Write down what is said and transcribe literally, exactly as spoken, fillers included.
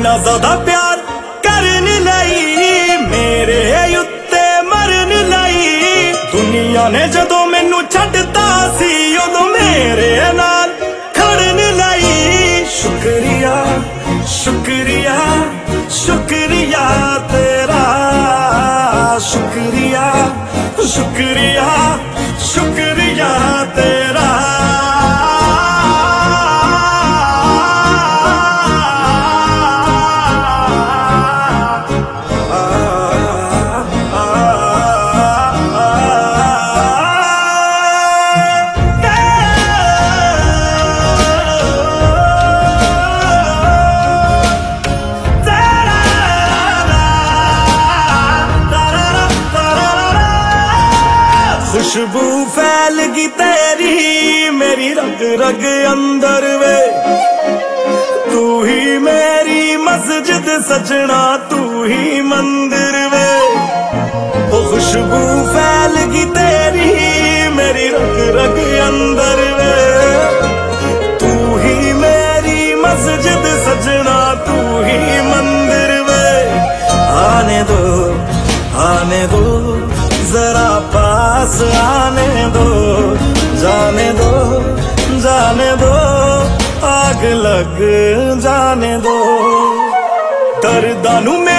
इन्ना ज्यादा प्यार करन लई मेरे उत्ते मरन लई। दुनिया ने जदों मैनू छड्डता सी उदों मेरे नाल खड़न लई। शुक्रिया शुक्रिया शुक्रिया तेरा, शुक्रिया शुक्रिया शुक्रिया तेरा। खुशबू फैल गई तेरी मेरी रग रग अंदर वे। तू ही मेरी मस्जिद सजना, तू ही मंदिर वे। ओ खुशबू फैल गई तेरी मेरी रग रग अंदर वे। तू ही मेरी मस्जिद सजना, तू ही मंदिर वे। आने दो आने दो जरा पास आने दो, जाने दो जाने दो आग लग जाने दो। दर्दां नू